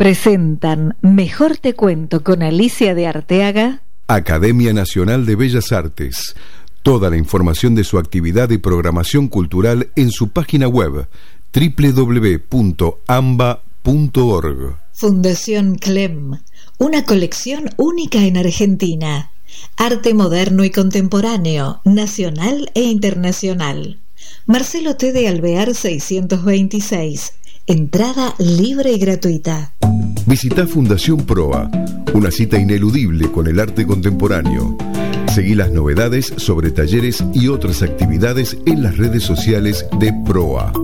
presentan Mejor te cuento con Alicia de Arteaga. Academia Nacional de Bellas Artes. Toda la información de su actividad y programación cultural en su página web www.amba.org. Fundación Clem, una colección única en Argentina. Arte moderno y contemporáneo, nacional e internacional. Marcelo T. de Alvear 626. Entrada libre y gratuita. Visita Fundación Proa, una cita ineludible con el arte contemporáneo. Seguí las novedades sobre talleres y otras actividades en las redes sociales de Proa.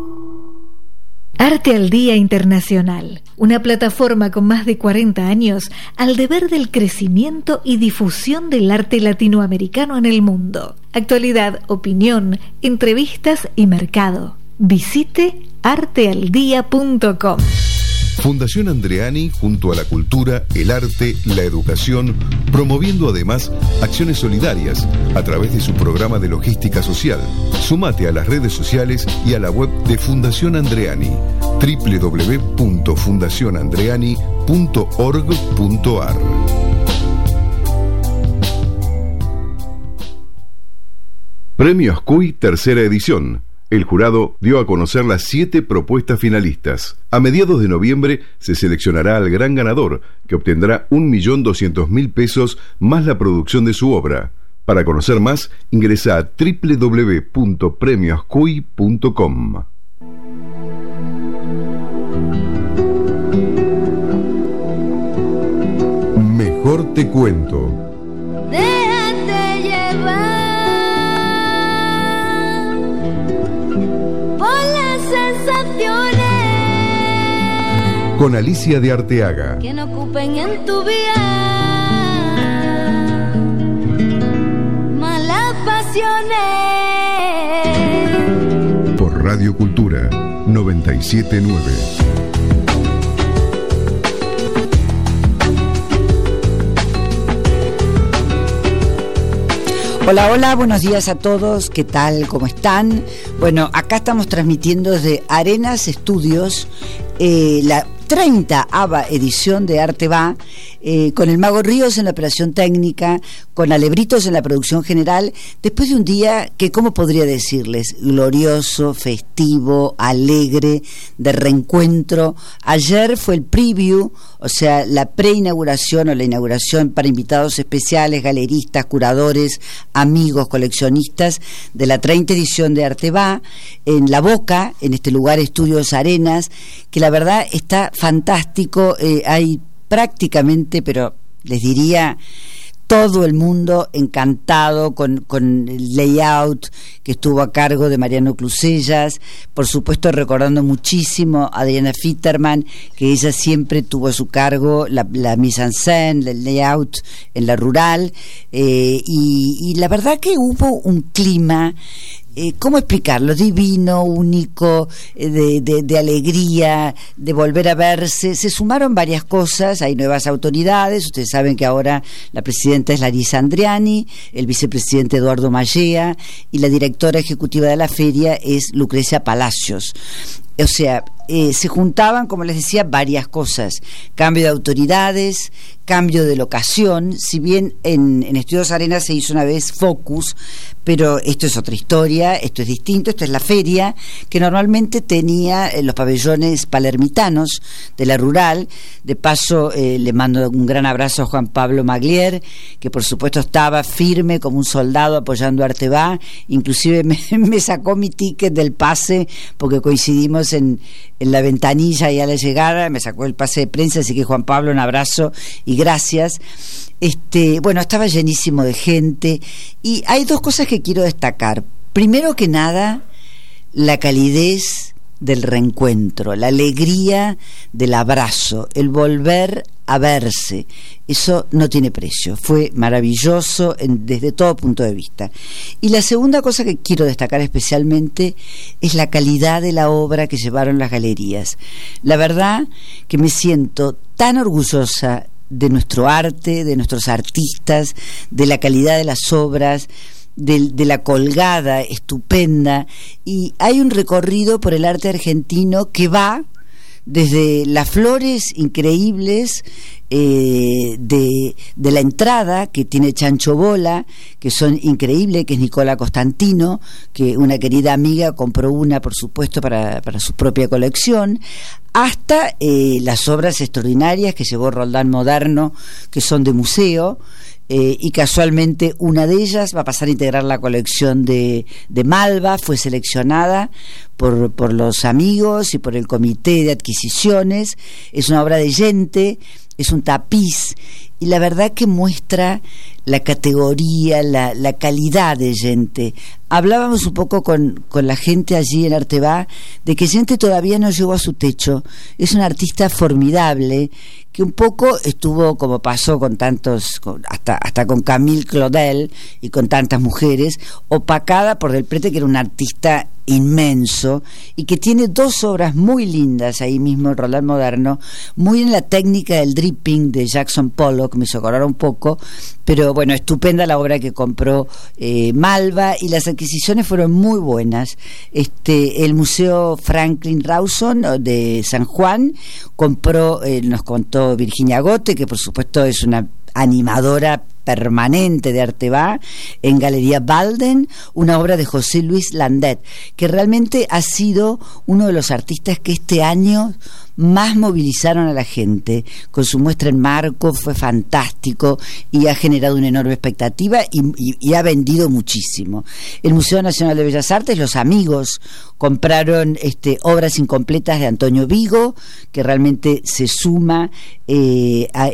Arte al Día Internacional, una plataforma con más de 40 años al deber del crecimiento y difusión del arte latinoamericano en el mundo. Actualidad, opinión, entrevistas y mercado. Visite artealdía.com. Fundación Andreani, junto a la cultura, el arte, la educación, promoviendo además acciones solidarias a través de su programa de logística social. Sumate a las redes sociales y a la web de Fundación Andreani, www.fundacionandreani.org.ar. Premio Ascuy, tercera edición. El jurado dio a conocer las 7 propuestas finalistas. A mediados de noviembre se seleccionará al gran ganador, que obtendrá 1.200.000 pesos más la producción de su obra. Para conocer más, ingresa a www.premioascuy.com. Mejor te cuento. Déjate llevar por las sensaciones Con Alicia de Arteaga. que no ocupen en tu vida malas pasiones. Por Radio Cultura 979. Hola, hola, buenos días a todos, ¿qué tal? ¿Cómo están? Bueno, acá estamos transmitiendo desde Arenas Estudios, la 30ª edición de Arte Va, con el Mago Ríos en la operación técnica, con Alebritos en la producción general, después de un día que, ¿cómo podría decirles? Glorioso, festivo, alegre, de reencuentro. Ayer fue el preview, o sea, la preinauguración o la inauguración para invitados especiales, galeristas, curadores, amigos, coleccionistas de la 30 edición de Arte Va, en La Boca, en este lugar Estudios Arenas, que la verdad está fantástico. Hay prácticamente, pero les diría, todo el mundo encantado con el layout que estuvo a cargo de Mariano Clusellas, por supuesto recordando muchísimo a Diana Fitterman, que ella siempre tuvo a su cargo la mise en scène, el layout en la rural, y la verdad que hubo un clima, ¿cómo explicarlo? Divino, único, de alegría, de volver a verse. Se sumaron varias cosas, hay nuevas autoridades. Ustedes saben que ahora la presidenta es Larisa Andreani, el vicepresidente Eduardo Mallea, y la directora ejecutiva de la feria es Lucrecia Palacios. O sea, se juntaban, como les decía, varias cosas: cambio de autoridades, cambio de locación. Si bien en Estudios Arenas se hizo una vez Focus, pero esto es otra historia, esto es distinto. Esto es la feria que normalmente tenía los pabellones palermitanos de la rural. De paso, le mando un gran abrazo a Juan Pablo Maglier, que por supuesto estaba firme como un soldado apoyando Arte Va. Inclusive me sacó mi ticket del pase porque coincidimos en la ventanilla y a la llegada, me sacó el pase de prensa. Así que, Juan Pablo, un abrazo y gracias. Bueno, estaba llenísimo de gente, y hay dos cosas que quiero destacar. Primero que nada, la calidez del reencuentro, la alegría del abrazo, el volver a verse. Eso no tiene precio, fue maravilloso desde todo punto de vista. Y la segunda cosa que quiero destacar especialmente es la calidad de la obra que llevaron las galerías. La verdad que me siento tan orgullosa de nuestro arte, de nuestros artistas, de la calidad de las obras, de la colgada estupenda. Y hay un recorrido por el arte argentino que va desde las flores increíbles de la entrada que tiene Chancho Bola, que son increíbles, que es Nicola Costantino, que una querida amiga compró una, por supuesto, para su propia colección, hasta las obras extraordinarias que llevó Roldán Moderno, que son de museo. Y casualmente una de ellas va a pasar a integrar la colección de Malva, fue seleccionada por los amigos y por el comité de adquisiciones. Es una obra de Yente, es un tapiz, y la verdad que muestra la categoría, la calidad de Yente. Hablábamos un poco con la gente allí en Artebá de que Yente todavía no llegó a su techo. Es un artista formidable que un poco estuvo, como pasó con tantos, hasta con Camille Claudel y con tantas mujeres, opacada por Del Prete, que era un artista inmenso y que tiene dos obras muy lindas ahí mismo en Roldán Moderno, muy en la técnica del dripping de Jackson Pollock, me hizo acordar un poco, pero bueno, estupenda la obra que compró Malva, y las adquisiciones fueron muy buenas. El Museo Franklin Rawson de San Juan compró, nos contó Virginia Gote, que por supuesto es una animadora permanente de Artebá, en Galería Balden, una obra de José Luis Landet, que realmente ha sido uno de los artistas que este año más movilizaron a la gente. Con su muestra en Marco fue fantástico y ha generado una enorme expectativa y ha vendido muchísimo. El Museo Nacional de Bellas Artes, los amigos compraron obras incompletas de Antonio Vigo, que realmente se suma a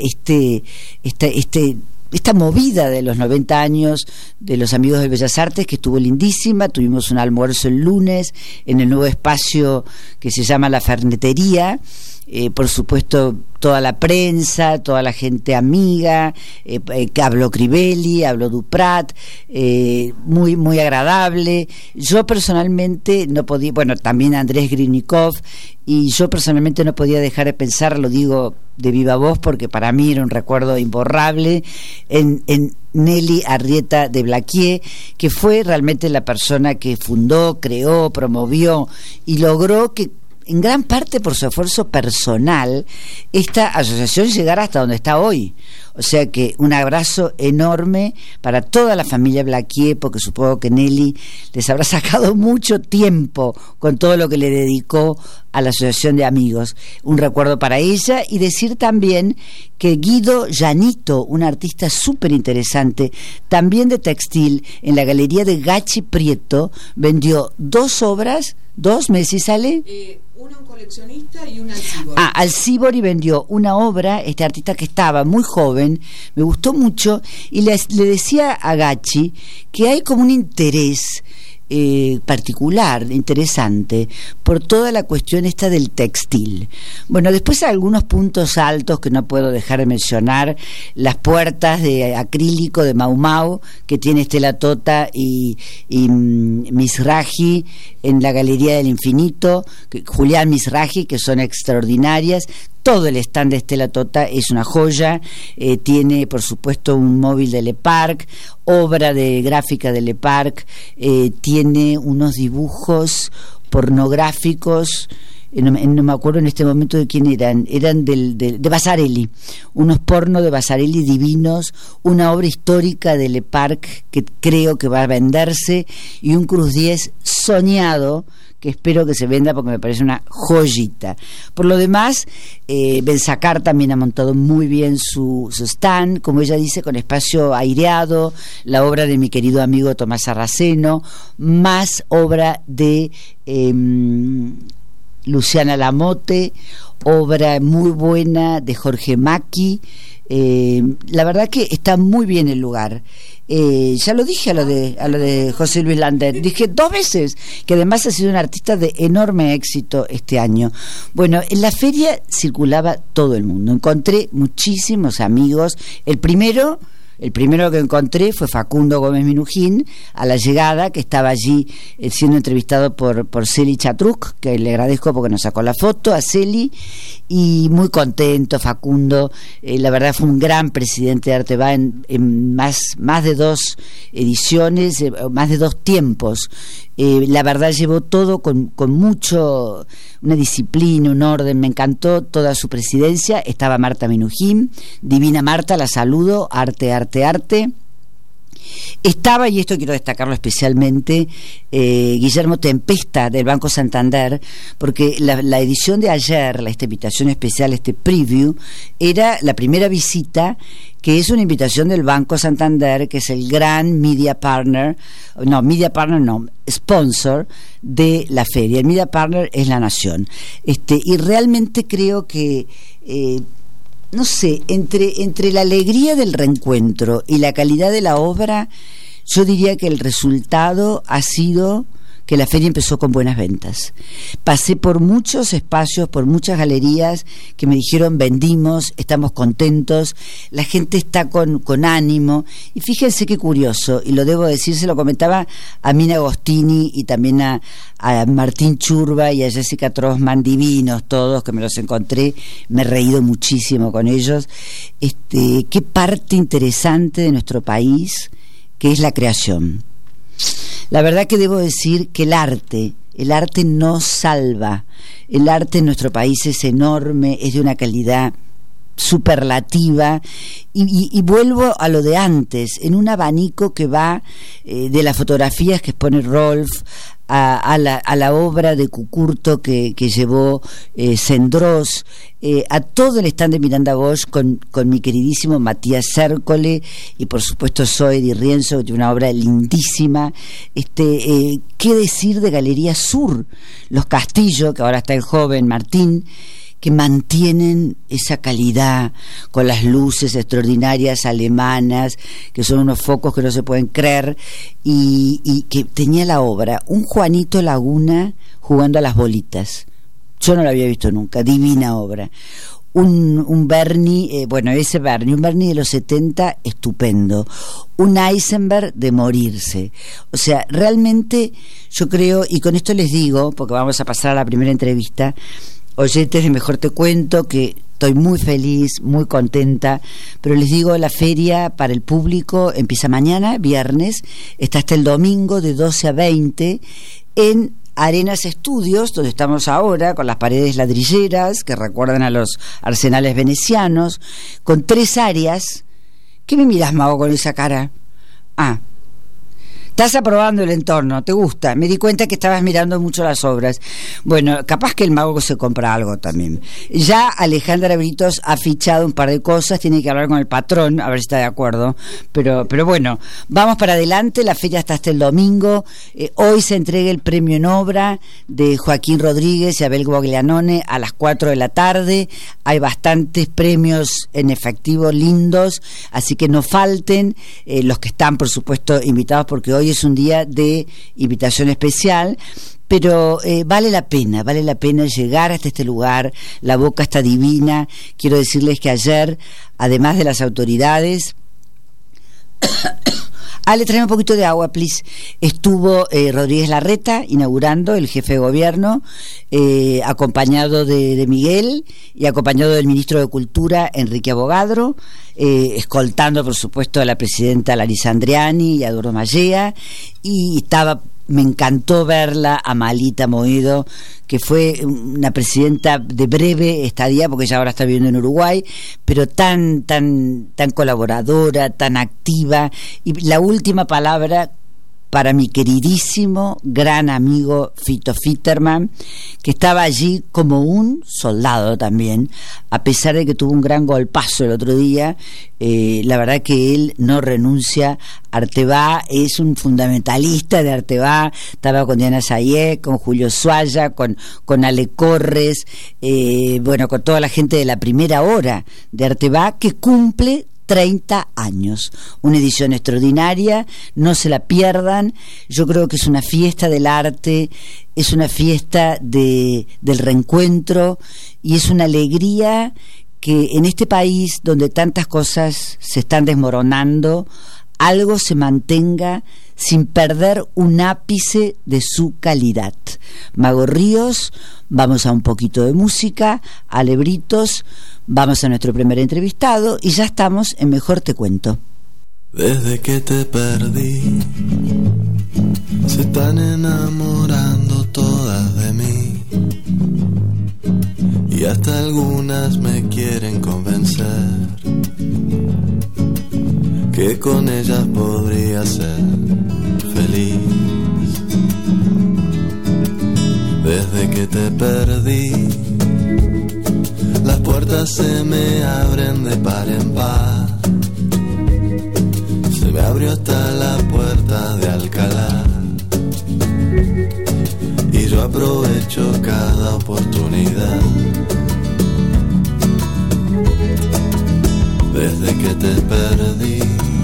esta movida de los 90 años de los amigos de Bellas Artes, que estuvo lindísima. Tuvimos un almuerzo el lunes en el nuevo espacio que se llama La Fernetería. Por supuesto, toda la prensa, toda la gente amiga, que habló Crivelli, habló Duprat, muy, muy agradable. Yo personalmente no podía, bueno, también Andrés Grinikov, y yo personalmente no podía dejar de pensar, lo digo de viva voz porque para mí era un recuerdo imborrable, en Nelly Arrieta de Blaquier, que fue realmente la persona que fundó, creó, promovió y logró que, en gran parte por su esfuerzo personal, esta asociación llegara hasta donde está hoy. O sea que un abrazo enorme para toda la familia Blaquier, porque supongo que Nelly les habrá sacado mucho tiempo con todo lo que le dedicó a la asociación de amigos. Un recuerdo para ella, y decir también que Guido Llanito, un artista súper interesante, también de textil, en la galería de Gachi Prieto, vendió dos obras, ¿me sale? Una un coleccionista y una Alcíbori. Alcíbori vendió una obra, este artista que estaba muy joven, me gustó mucho, y le decía a Gachi que hay como un interés particular, interesante, por toda la cuestión esta del textil. Bueno, después hay algunos puntos altos que no puedo dejar de mencionar: las puertas de acrílico de Mau Mau que tiene Estela Tota y Mizrahi en la Galería del Infinito, Julián Mizrahi, que son extraordinarias. Todo el stand de Estela Tota es una joya. Tiene, por supuesto, un móvil de Le Parc, obra de gráfica de Le Parc, tiene unos dibujos pornográficos, no me acuerdo en este momento de quién eran de Vasarely, unos pornos de Vasarely divinos, una obra histórica de Le Parc que creo que va a venderse, y un Cruz 10 soñado que espero que se venda porque me parece una joyita. Por lo demás, Benzacar también ha montado muy bien su stand, como ella dice, con espacio aireado, la obra de mi querido amigo Tomás Arraceno, más obra de Luciana Lamote, obra muy buena de Jorge Macchi. La verdad que está muy bien el lugar. Ya lo dije a lo de José Luis Landet, dije 2 veces que además ha sido un artista de enorme éxito este año. Bueno, en la feria circulaba todo el mundo, encontré muchísimos amigos. El primero que encontré fue Facundo Gómez Minujín, a la llegada, que estaba allí siendo entrevistado por Celi Chatruc, que le agradezco porque nos sacó la foto a Celi, y muy contento Facundo. La verdad fue un gran presidente de Artebá en más de 2 ediciones, más de 2 tiempos. La verdad llevó todo con mucho, una disciplina, un orden. Me encantó toda su presidencia. Estaba Marta Minujín, divina Marta, la saludo. Arte, arte, arte. Estaba, y esto quiero destacarlo especialmente, Guillermo Tempesta del Banco Santander, porque la edición de ayer, esta invitación especial, este preview, era la primera visita, que es una invitación del Banco Santander, que es el gran sponsor de la feria. El media partner es La Nación. Y realmente creo que no sé, entre la alegría del reencuentro y la calidad de la obra, yo diría que el resultado ha sido que la feria empezó con buenas ventas. Pasé por muchos espacios, por muchas galerías que me dijeron: vendimos, estamos contentos, la gente está con ánimo. Y fíjense qué curioso, y lo debo decir, se lo comentaba a Mina Agostini y también a Martín Churba y a Jessica Trossman, divinos todos, que me los encontré, me he reído muchísimo con ellos. Qué parte interesante de nuestro país que es la creación. La verdad que debo decir que el arte nos salva. El arte en nuestro país es enorme, es de una calidad superlativa, y vuelvo a lo de antes, en un abanico que va de las fotografías que expone Rolf a la obra de Cucurto que llevó Sendros, a todo el stand de Miranda Bosch con mi queridísimo Matías Cércole, y por supuesto Zoe Di Rienzo, que tiene una obra lindísima. ¿Qué decir de Galería Sur? Los Castillo, que ahora está el joven Martín, que mantienen esa calidad con las luces extraordinarias alemanas, que son unos focos que no se pueden creer, y que tenía la obra un Juanito Laguna jugando a las bolitas. Yo no lo había visto nunca, divina obra. Un Berni, un Berni de los 70 estupendo, un Eisenberg de morirse. O sea, realmente yo creo, y con esto les digo, porque vamos a pasar a la primera entrevista, oyentes de Mejor Te Cuento, que estoy muy feliz, muy contenta, pero les digo, la feria para el público empieza mañana, viernes, está hasta el domingo de 12 a 20 en Arenas Estudios, donde estamos ahora, con las paredes ladrilleras que recuerdan a los arsenales venecianos, con 3 áreas. ¿Qué me miras, Mago, con esa cara? Estás aprobando el entorno, ¿te gusta? Me di cuenta que estabas mirando mucho las obras. Bueno, capaz que el Mago se compra algo también. Ya Alejandra Britos ha fichado un par de cosas, tiene que hablar con el patrón, a ver si está de acuerdo. Pero bueno, vamos para adelante, la feria está hasta el domingo. Hoy se entrega el premio en obra de Joaquín Rodríguez y Abel Guaglianone a las 4 de la tarde. Hay bastantes premios en efectivo lindos, así que no falten los que están, por supuesto, invitados, porque hoy es un día de invitación especial, pero vale la pena llegar hasta este lugar. La Boca está divina. Quiero decirles que ayer, además de las autoridades, Ale, tráeme un poquito de agua, please. Estuvo Rodríguez Larreta inaugurando, el jefe de gobierno, acompañado de Miguel y acompañado del ministro de Cultura, Enrique Abogadro, escoltando, por supuesto, a la presidenta Larisa Andriani y a Eduardo Mallea, y me encantó verla a Malita Moedo, que fue una presidenta de breve estadía, porque ella ahora está viviendo en Uruguay, pero tan colaboradora, tan activa. Y la última palabra para mi queridísimo gran amigo Fito Fitterman, que estaba allí como un soldado también, a pesar de que tuvo un gran golpazo el otro día. La verdad que él no renuncia. Artebá es un fundamentalista de Artebá. Estaba con Diana Sayek, con Julio Suaya, con Ale Corres, con toda la gente de la primera hora de Artebá, que cumple 30 años, una edición extraordinaria, no se la pierdan. Yo creo que es una fiesta del arte, es una fiesta del reencuentro, y es una alegría que en este país donde tantas cosas se están desmoronando, algo se mantenga sin perder un ápice de su calidad. Mago Ríos, vamos a un poquito de música, Ale Britos, vamos a nuestro primer entrevistado y ya estamos en Mejor Te Cuento. Desde que te perdí, se están enamorando todas de mí, y hasta algunas me quieren convencer que con ellas podría ser feliz. Desde que te perdí, las puertas se me abren de par en par. Se me abrió hasta la puerta de Alcalá, y yo aprovecho cada oportunidad. Desde que te perdí,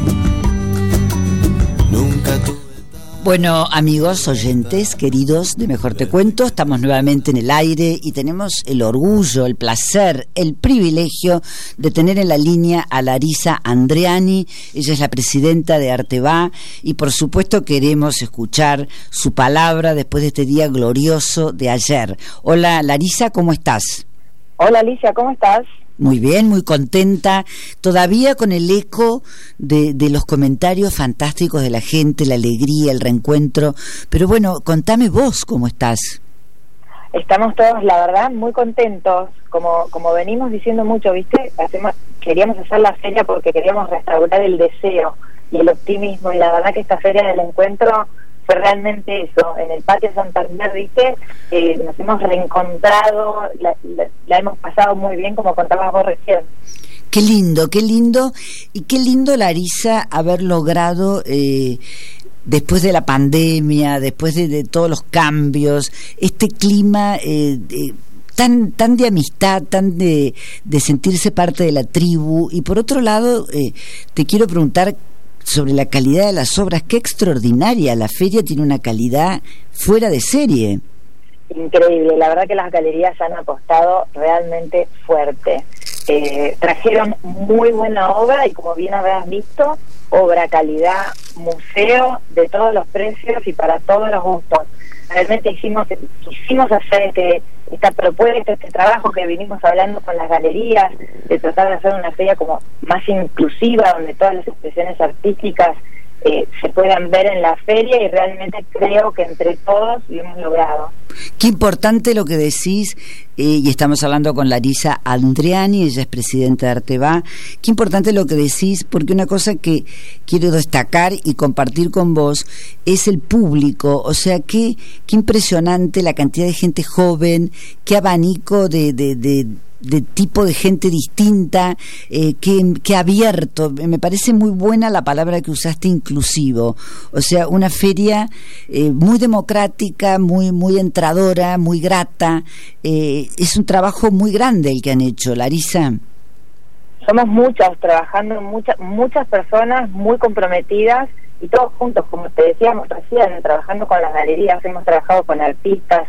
nunca tuve. Bueno, amigos, oyentes, queridos de Mejor Te Cuento, estamos nuevamente en el aire y tenemos el orgullo, el placer, el privilegio de tener en la línea a Larisa Andreani. Ella es la presidenta de Arteba y por supuesto queremos escuchar su palabra después de este día glorioso de ayer. Hola Larisa, ¿cómo estás? Hola Alicia, ¿cómo estás? Muy bien, muy contenta, todavía con el eco de los comentarios fantásticos de la gente, la alegría, el reencuentro, pero bueno, contame vos cómo estás. Estamos todos, la verdad, muy contentos, como venimos diciendo mucho, ¿viste? Queríamos hacer la feria porque queríamos restaurar el deseo y el optimismo, y la verdad que esta feria del encuentro fue realmente eso. En el patio Santander, ¿viste? Nos hemos reencontrado, la hemos pasado muy bien, como contabas vos recién. Qué lindo, y qué lindo, Larisa, haber logrado después de la pandemia, después de todos los cambios, este clima tan de amistad, tan de sentirse parte de la tribu. Y por otro lado, te quiero preguntar sobre la calidad de las obras. Qué extraordinaria, la feria tiene una calidad fuera de serie. Increíble, la verdad que las galerías han apostado realmente fuerte. Trajeron muy buena obra y, como bien habrás visto, obra, calidad, museo de todos los precios y para todos los gustos. Realmente quisimos hacer esta propuesta, este trabajo que vinimos hablando con las galerías, de tratar de hacer una feria como más inclusiva, donde todas las expresiones artísticas se puedan ver en la feria, y realmente creo que entre todos lo hemos logrado. Qué importante lo que decís, y estamos hablando con Larisa Andreani, ella es presidenta de Arteba. Qué importante lo que decís, porque una cosa que quiero destacar y compartir con vos es el público. O sea, qué impresionante la cantidad de gente joven, qué abanico de tipo de gente distinta, que abierto. Me parece muy buena la palabra que usaste, inclusivo. O sea, una feria muy democrática, muy entradora, muy grata. Es un trabajo muy grande el que han hecho, Larisa. Somos muchas, trabajando, muchas personas muy comprometidas, y todos juntos, como te decíamos recién, trabajando con las galerías, hemos trabajado con artistas,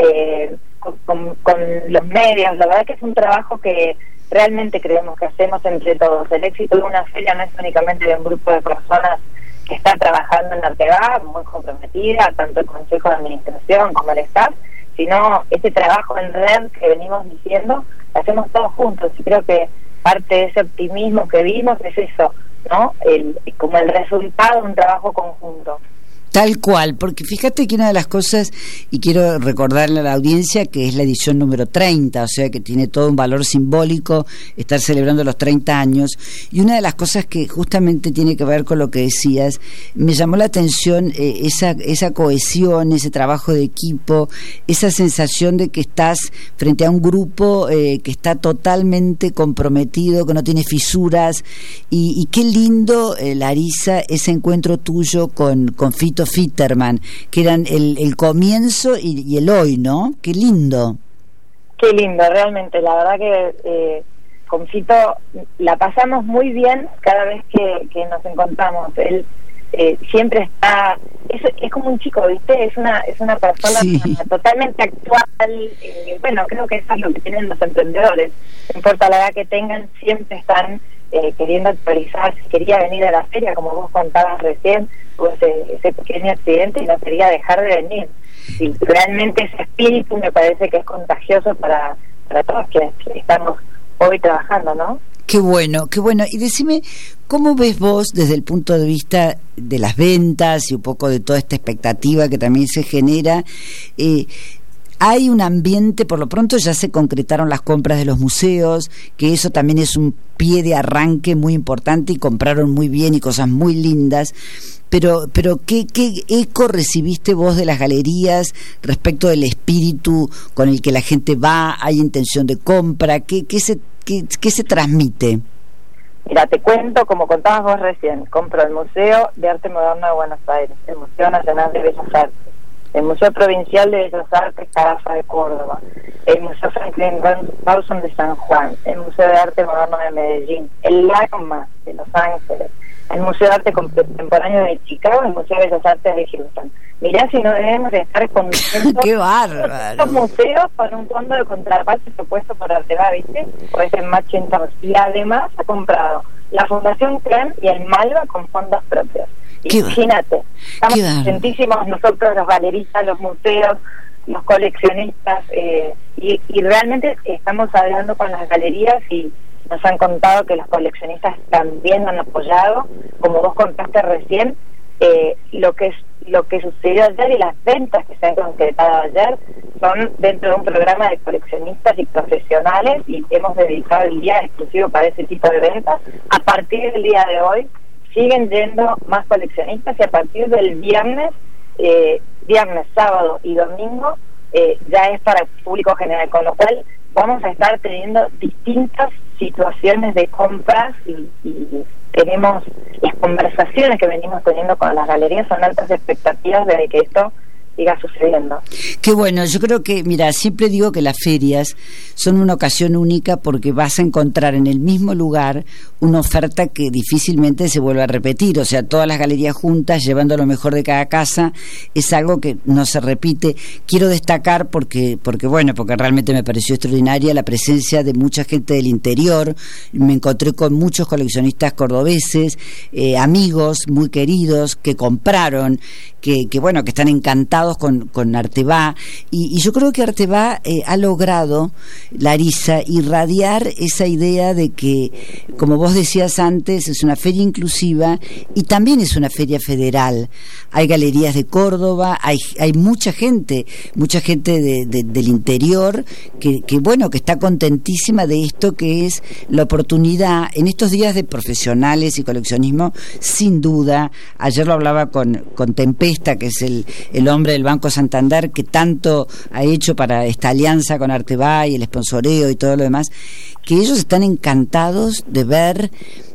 con los medios. La verdad que es un trabajo que realmente creemos que hacemos entre todos. El éxito de una feria no es únicamente de un grupo de personas que está trabajando en Arteba, muy comprometida, tanto el Consejo de Administración como el staff, sino este trabajo en red que venimos diciendo, lo hacemos todos juntos, y creo que parte de ese optimismo que vimos es eso, ¿no? Como el resultado de un trabajo conjunto. Tal cual, porque fíjate que una de las cosas, y quiero recordarle a la audiencia que es la edición número 30, o sea que tiene todo un valor simbólico estar celebrando los 30 años, y una de las cosas que justamente tiene que ver con lo que decías, me llamó la atención esa cohesión, ese trabajo de equipo, esa sensación de que estás frente a un grupo que está totalmente comprometido, que no tiene fisuras, y qué lindo, Larisa, ese encuentro tuyo con Fito Fitterman, que eran el comienzo y el hoy, ¿no? Qué lindo. Qué lindo, realmente. La verdad que con Fito la pasamos muy bien cada vez que nos encontramos. Él siempre está, es como un chico, ¿viste? Es una persona totalmente actual. Bueno, creo que eso es lo que tienen los emprendedores. No importa la edad que tengan, siempre están queriendo actualizarse. Quería venir a la feria, como vos contabas recién, tuvo ese pequeño accidente y no quería dejar de venir. Y realmente ese espíritu me parece que es contagioso para todos quienes estamos hoy trabajando, ¿no? Qué bueno, qué bueno. Y decime, ¿cómo ves vos desde el punto de vista de las ventas y un poco de toda esta expectativa que también se genera? Hay un ambiente, por lo pronto ya se concretaron las compras de los museos, que eso también es un pie de arranque muy importante y compraron muy bien y cosas muy lindas. Pero ¿qué eco recibiste vos de las galerías respecto del espíritu con el que la gente va? ¿Hay intención de compra? ¿Qué se transmite? Mira, te cuento, como contabas vos recién, compro el Museo de Arte Moderno de Buenos Aires, el Museo Nacional de Bellas Artes, el Museo Provincial de Bellas Artes Carafa de Córdoba, el Museo Franklin Rawson de San Juan, el Museo de Arte Moderno de Medellín, el LACMA de Los Ángeles, el Museo de Arte Contemporáneo de Chicago, el Museo de Bellas Artes de Houston. Mirá si no debemos de estar contentos. ¡Qué bárbaro! Estos museos con un fondo de contraparte propuesto por Arteba, ¿viste? Por ese matching. Y además ha comprado la Fundación CREM y el Malva con fondos propios. Imagínate, estamos contentísimos nosotros, los galeristas, los museos, los coleccionistas, y realmente estamos hablando con las galerías y nos han contado que los coleccionistas también han apoyado, como vos contaste recién, lo que sucedió ayer y las ventas que se han concretado ayer son dentro de un programa de coleccionistas y profesionales, y hemos dedicado el día exclusivo para ese tipo de ventas. A partir del día de hoy siguen yendo más coleccionistas, y a partir del viernes, sábado y domingo ya es para el público general, con lo cual vamos a estar teniendo distintas situaciones de compras y tenemos las conversaciones que venimos teniendo con las galerías, son altas expectativas de que esto siga sucediendo. Qué bueno, yo creo que, mira, siempre digo que las ferias son una ocasión única porque vas a encontrar en el mismo lugar una oferta que difícilmente se vuelve a repetir, o sea, todas las galerías juntas llevando lo mejor de cada casa, es algo que no se repite. Quiero destacar porque realmente me pareció extraordinaria la presencia de mucha gente del interior. Me encontré con muchos coleccionistas cordobeses, amigos muy queridos que compraron, que están encantados con Arteba, y yo creo que Arteba ha logrado, Larisa, irradiar esa idea de que, como vos decías antes, es una feria inclusiva y también es una feria federal. Hay galerías de Córdoba, hay mucha gente del interior que está contentísima de esto, que es la oportunidad en estos días de profesionales y coleccionismo, sin duda. Ayer lo hablaba con Tempesta, que es el hombre del Banco Santander, que tanto ha hecho para esta alianza con Arteba y el sponsoreo y todo lo demás, que ellos están encantados de ver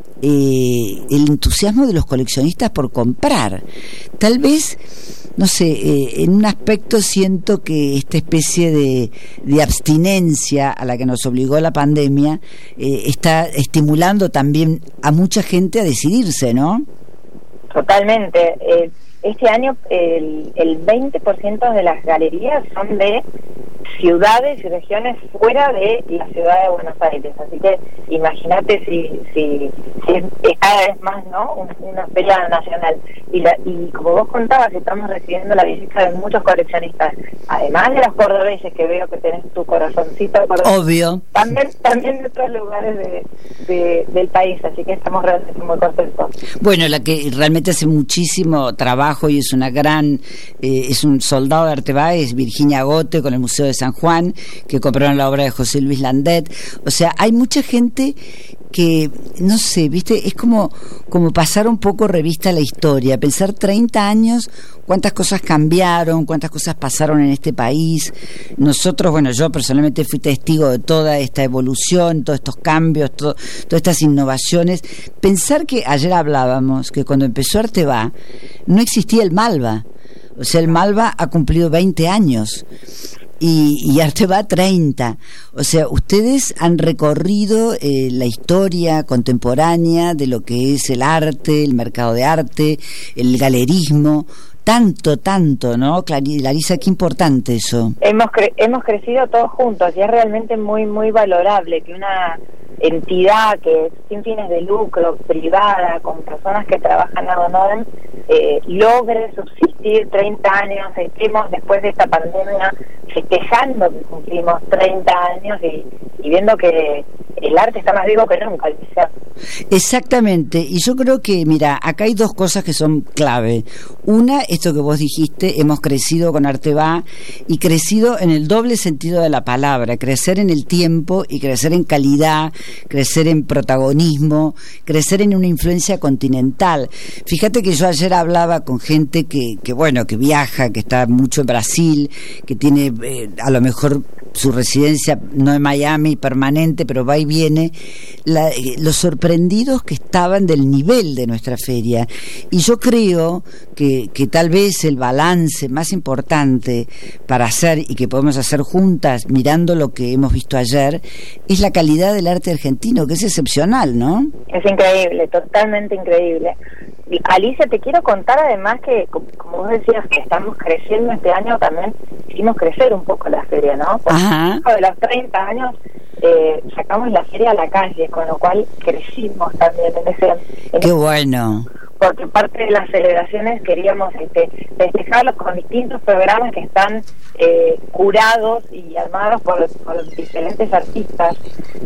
el entusiasmo de los coleccionistas por comprar. Tal vez, no sé, en un aspecto siento que esta especie de abstinencia a la que nos obligó la pandemia está estimulando también a mucha gente a decidirse, ¿no? Totalmente. Este año el 20% de las galerías son de ciudades y regiones fuera de la ciudad de Buenos Aires, así que imagínate si es cada vez más, ¿no?, una feria nacional, y como vos contabas, estamos recibiendo la visita de muchos coleccionistas, además de los cordobeses, que veo que tenés tu corazoncito cordobés, obvio, también de otros lugares del país, así que estamos realmente muy contentos. Bueno, la que realmente hace muchísimo trabajo y es una gran es un soldado de Arteba, es Virginia Gote con el Museo de San Juan, que compraron la obra de José Luis Landet. O sea, hay mucha gente que, no sé, viste, es como pasar un poco revista a la historia, pensar 30 años, cuántas cosas cambiaron, cuántas cosas pasaron en este país. Nosotros, yo personalmente fui testigo de toda esta evolución, todos estos cambios, todas estas innovaciones. Pensar que ayer hablábamos que cuando empezó Arteba no existía el Malva, o sea, el Malva ha cumplido 20 años y Arteba 30. O sea, ustedes han recorrido la historia contemporánea de lo que es el arte, el mercado de arte, el galerismo. Tanto, ¿no? Larisa, qué importante eso. Hemos crecido todos juntos y es realmente muy, muy valorable que una entidad que es sin fines de lucro, privada, con personas que trabajan ad honorem, logre subsistir 30 años, estemos después de esta pandemia festejando que cumplimos 30 años y viendo que el arte está más vivo que nunca. Exactamente, y yo creo que, mira, acá hay dos cosas que son clave. Una, esto que vos dijiste, hemos crecido con Arteba y crecido en el doble sentido de la palabra, crecer en el tiempo y crecer en calidad, crecer en protagonismo, crecer en una influencia continental. Fíjate que yo ayer hablaba con gente que viaja, que está mucho en Brasil, que tiene a lo mejor su residencia no en Miami permanente, pero va y viene, los sorprendidos que estaban del nivel de nuestra feria. Y yo creo que tal vez el balance más importante para hacer y que podemos hacer juntas, mirando lo que hemos visto ayer, es la calidad del arte argentino, que es excepcional, ¿no? Es increíble, totalmente increíble. Y Alicia, te quiero contar además que, como vos decías, que estamos creciendo este año, también hicimos crecer un poco la feria, ¿no? Por de los 30 años sacamos la feria a la calle, con lo cual crecimos también ¡Qué bueno! Porque parte de las celebraciones queríamos festejarlos con distintos programas que están curados y armados por diferentes artistas,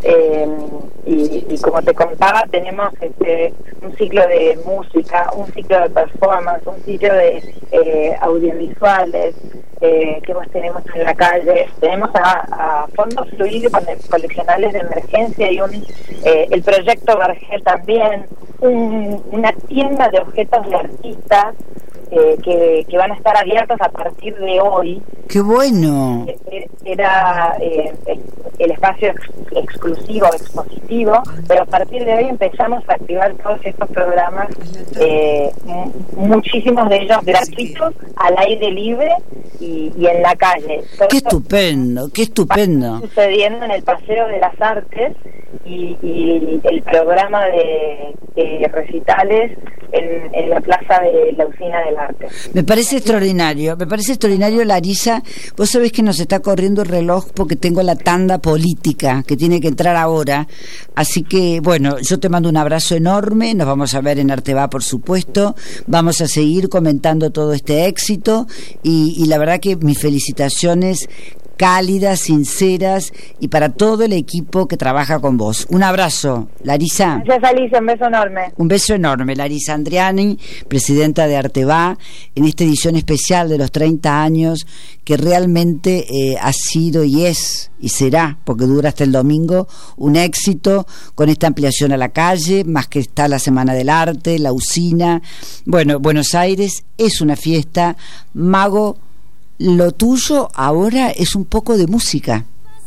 y como te contaba, tenemos un ciclo de música, un ciclo de performance, un ciclo de audiovisuales. ¿Qué más tenemos en la calle? Tenemos a fondos fluidos coleccionables de emergencia y el proyecto Vergel también, una tienda de objetos de artistas que van a estar abiertos a partir de hoy. ¡Qué bueno! Era el espacio exclusivo, expositivo, pero a partir de hoy empezamos a activar todos estos programas, muchísimos de ellos gratuitos, al aire libre y en la calle. Todo ¡Qué estupendo! ¡Qué estupendo! Está sucediendo en el Paseo de las Artes y el programa de recitales en la plaza de la Usina del Arte. Me parece extraordinario, Larisa. Vos sabés que nos está corriendo el reloj porque tengo la tanda política que tiene que entrar ahora, así que bueno, yo te mando un abrazo enorme, nos vamos a ver en Arteba, por supuesto, vamos a seguir comentando todo este éxito y la verdad que mis felicitaciones cálidas, sinceras, y para todo el equipo que trabaja con vos. Un abrazo, Larisa. Gracias, Alicia, un beso enorme. Un beso enorme, Larisa Andriani, presidenta de Arteba, en esta edición especial de los 30 años, que realmente ha sido y es, y será, porque dura hasta el domingo, un éxito, con esta ampliación a la calle, más que está la Semana del Arte, la Usina. Bueno, Buenos Aires es una fiesta. Mago, lo tuyo ahora es un poco de música.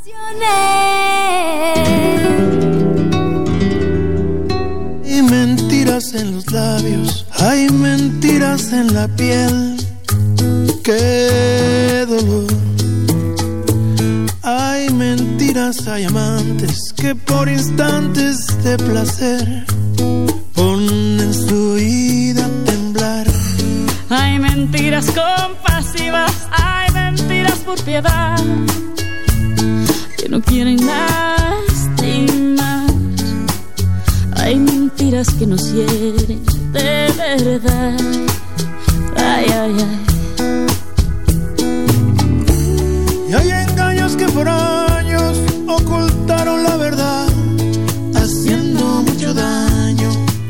Hay mentiras en los labios, hay mentiras en la piel. Qué dolor. Hay mentiras, hay amantes que por instantes de placer ponen su vida a temblar. Hay mentiras compasivas, hay mentiras por piedad, que no quieren lastimar. Hay mentiras que nos hieren de verdad. Ay, ay, ay. Y hay engaños que por años ocultaron la verdad, haciendo mucho daño.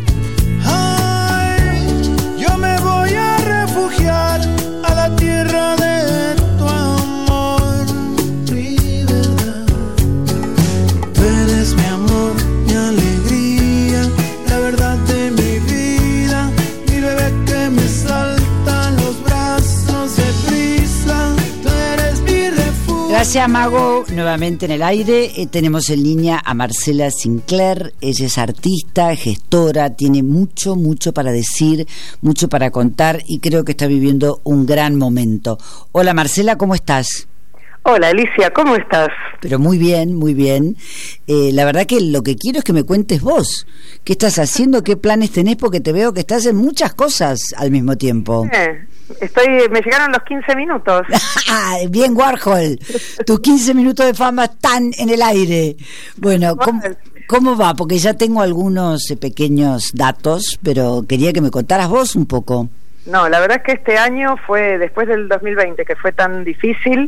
A la tierra de tu amor, mi verdad. Tú eres mi amor, mi alegría, la verdad de mi vida, mi bebé que me salta en los brazos de prisa. Tú eres mi refugio. Gracias, Mago. Nuevamente en el aire tenemos en línea a Marcela Sinclair. Ella es artista, gestora, tiene mucho para decir, mucho para contar y creo que está viviendo un gran momento. Hola, Marcela, ¿cómo estás? Hola, Alicia, ¿cómo estás? Pero muy bien, muy bien. La verdad que lo que quiero es que me cuentes vos. ¿Qué estás haciendo? ¿Qué planes tenés? Porque te veo que estás en muchas cosas al mismo tiempo. Me llegaron los 15 minutos. Bien, Warhol. Tus 15 minutos de fama están en el aire. Bueno, ¿cómo va? Porque ya tengo algunos pequeños datos, pero quería que me contaras vos un poco. No, la verdad es que este año fue, después del 2020, que fue tan difícil,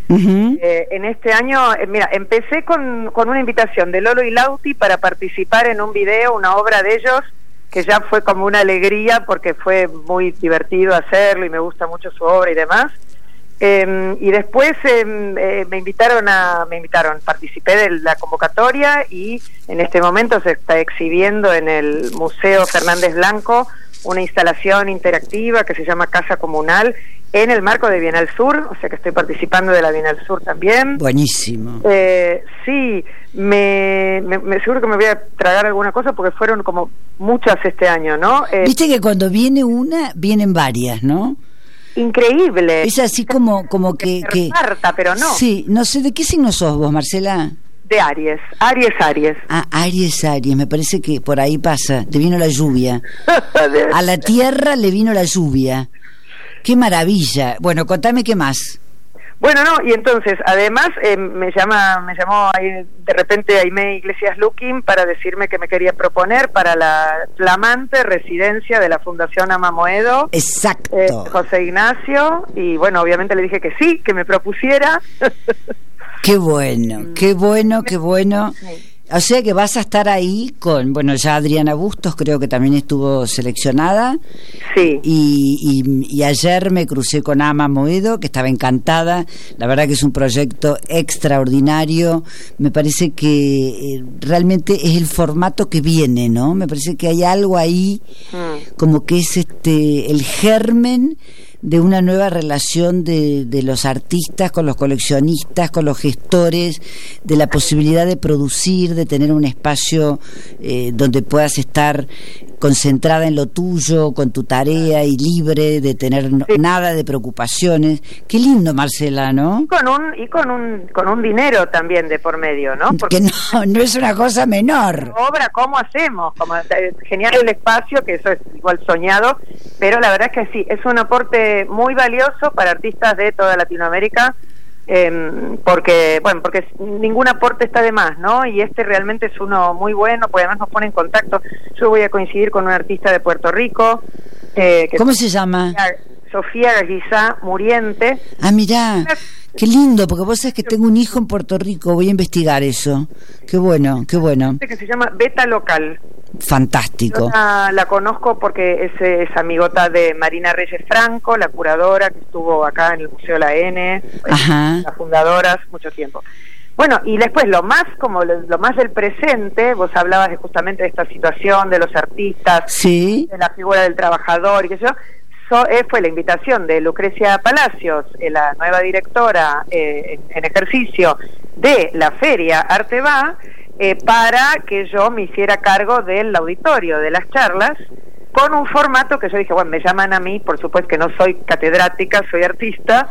en este año, mira, empecé con una invitación de Lolo y Lauti para participar en un video, una obra de ellos, que ya fue como una alegría porque fue muy divertido hacerlo y me gusta mucho su obra y demás. Y después me invitaron, participé de la convocatoria y en este momento se está exhibiendo en el Museo Fernández Blanco una instalación interactiva que se llama Casa Comunal en el marco de Bienal Sur, o sea que estoy participando de la Bienal Sur también. Buenísimo. Sí, me seguro que me voy a tragar alguna cosa porque fueron como muchas este año, ¿no? Viste que cuando viene una, vienen varias, ¿no? Increíble. Es así como que reparta, pero no. Sí, no sé, ¿de qué signo sos vos, Marcela? De Aries. Ah, Aries, me parece que por ahí pasa, te vino la lluvia. A la tierra le vino la lluvia. ¡Qué maravilla! Bueno, contame qué más. Bueno, no, y entonces, además, me llamó ahí, de repente Aimé Iglesias Luquín para decirme que me quería proponer para la flamante residencia de la Fundación Amamoedo. Exacto. José Ignacio, y bueno, obviamente le dije que sí, que me propusiera. Qué bueno, qué bueno, qué bueno. O sea que vas a estar ahí con, bueno, ya Adriana Bustos creo que también estuvo seleccionada. Sí. Y ayer me crucé con Ama Moedo, que estaba encantada. La verdad que es un proyecto extraordinario. Me parece que realmente es el formato que viene, ¿no? Me parece que hay algo ahí como que es el germen de una nueva relación de los artistas con los coleccionistas, con los gestores, de la posibilidad de producir, de tener un espacio donde puedas estar concentrada en lo tuyo, con tu tarea y libre, de tener nada de preocupaciones. Qué lindo, Marcela, ¿no? Y con un dinero también de por medio, ¿no? Porque no es una cosa menor. Obra, ¿cómo hacemos? Genial el espacio, que eso es igual soñado, pero la verdad es que sí, es un aporte muy valioso para artistas de toda Latinoamérica, porque ningún aporte está de más, ¿no? Y este realmente es uno muy bueno, porque además nos pone en contacto. Yo voy a coincidir con un artista de Puerto Rico. ¿Cómo se llama? Sofía Gallizá Muriente. Ah, mirá, qué lindo, porque vos sabés que tengo un hijo en Puerto Rico, voy a investigar eso. Qué bueno, qué bueno. Que se llama Beta Local. Fantástico. Yo la conozco porque es amigota de Marina Reyes Franco, la curadora que estuvo acá en el Museo La N, las fundadoras, mucho tiempo. Bueno, y después lo más del presente, vos hablabas justamente de esta situación de los artistas, sí, de la figura del trabajador y qué sé yo. Fue la invitación de Lucrecia Palacios, la nueva directora en ejercicio de la Feria Arte Va, para que yo me hiciera cargo del auditorio, de las charlas, con un formato que yo dije, bueno, me llaman a mí, por supuesto que no soy catedrática, soy artista,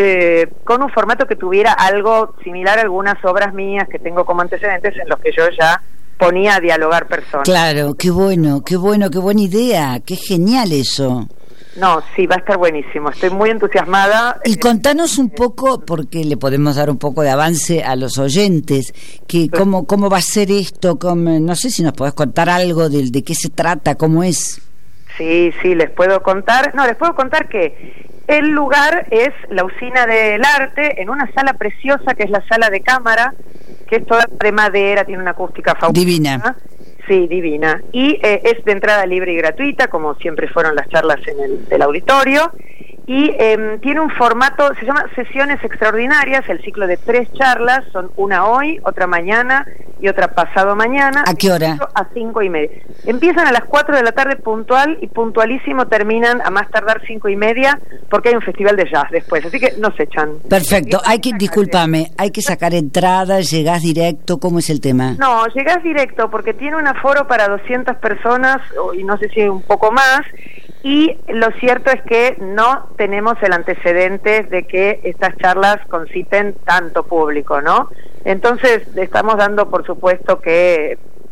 con un formato que tuviera algo similar a algunas obras mías que tengo como antecedentes en los que yo ya ponía a dialogar personas. Claro, qué bueno, qué buena idea, qué genial eso. No, sí, va a estar buenísimo, estoy muy entusiasmada. Y contanos un poco, porque le podemos dar un poco de avance a los oyentes, que cómo va a ser esto, no sé si nos podés contar algo de qué se trata, cómo es. Sí, les puedo contar. No, les puedo contar que el lugar es la Usina del Arte, en una sala preciosa que es la sala de cámara, que es toda de madera, tiene una acústica fabulosa. Divina. Sí, divina. Y es de entrada libre y gratuita, como siempre fueron las charlas en el auditorio. Y tiene un formato, se llama Sesiones Extraordinarias, el ciclo de 3 charlas, son una hoy, otra mañana y otra pasado mañana. ¿A qué hora? A 5:30. Empiezan a las 4 de la tarde puntual y puntualísimo terminan a más tardar 5:30, porque hay un festival de jazz después, así que no se echan. Perfecto, discúlpame, hay que sacar entradas, llegás directo, ¿cómo es el tema? No, llegás directo porque tiene un aforo para 200 personas, y no sé si un poco más. Y lo cierto es que no tenemos el antecedente de que estas charlas conciten tanto público, ¿no? Entonces estamos dando por supuesto que